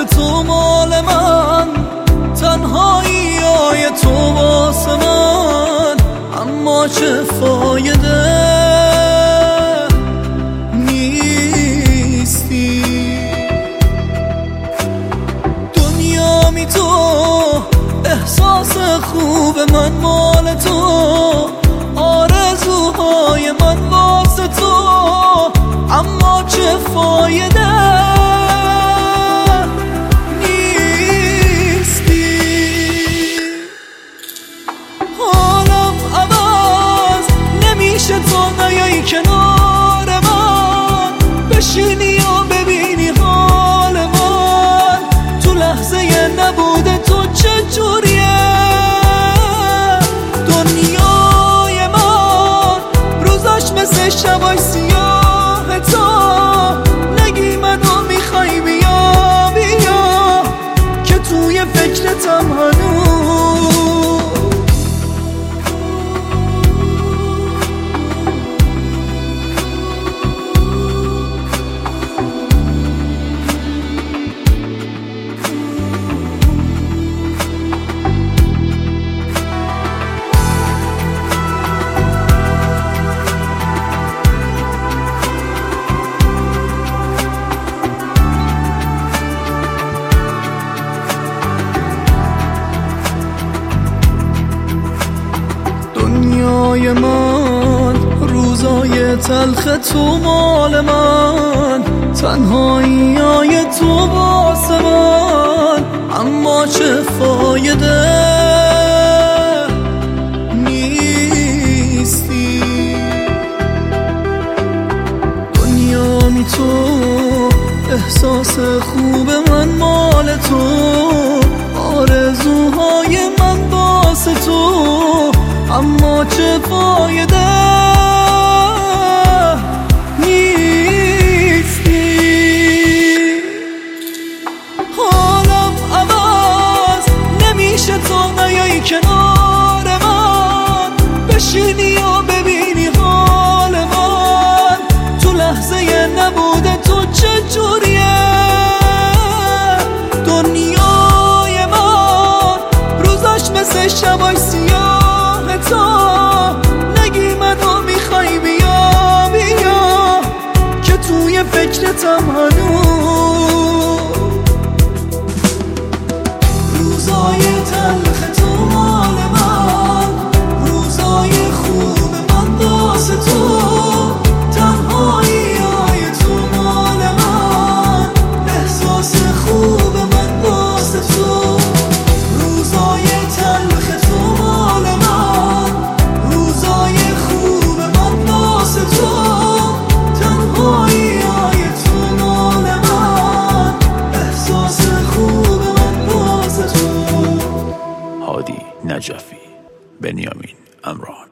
واسه تو مال من، تنهایی های تو واسه من، اما چه فایده نیستی. دنیا می تو احساس خوب من مال تو، آرزوهای من واسه تو، اما چه فایده نیستی. حالم عوض نمیشه تا نیایی کنار من، بشینی و ببینی حال من تو لحظه نبوده تو چجوریه. دنیای من روزاش مثل شبای سیاه، تا نگی منو میخوای بیا بیا که توی فکرتم هنوز. دنیای من روزای تلخ تو مال من، تنهایی های تو واسه من، اما چه فایده نیستی. دنیا می تو احساس خوب من مال تو، آرزوهای من واسه تو، اما چه فایده نیستی. حالم عوض نمیشه تا نیایی کنار من، بشینی و ببینی حال من تو لحظه نبوده تو چجوریه. دنیای من روزاش مثل شبای سیاه، تا نگی منو میخوای بیا بیا که توی فکرتم هنوز. روزای تلخ تو مال من، روزای خوب من واسه تو، تنهایی های تو مال من، احساس خوب من واسه تو. روزای تلخ تو مال من، روزای خوب من واسه تو، تنهایی های تو مال من، احساس خوب من واسه تو. هادی نجفی، بنیامین امران.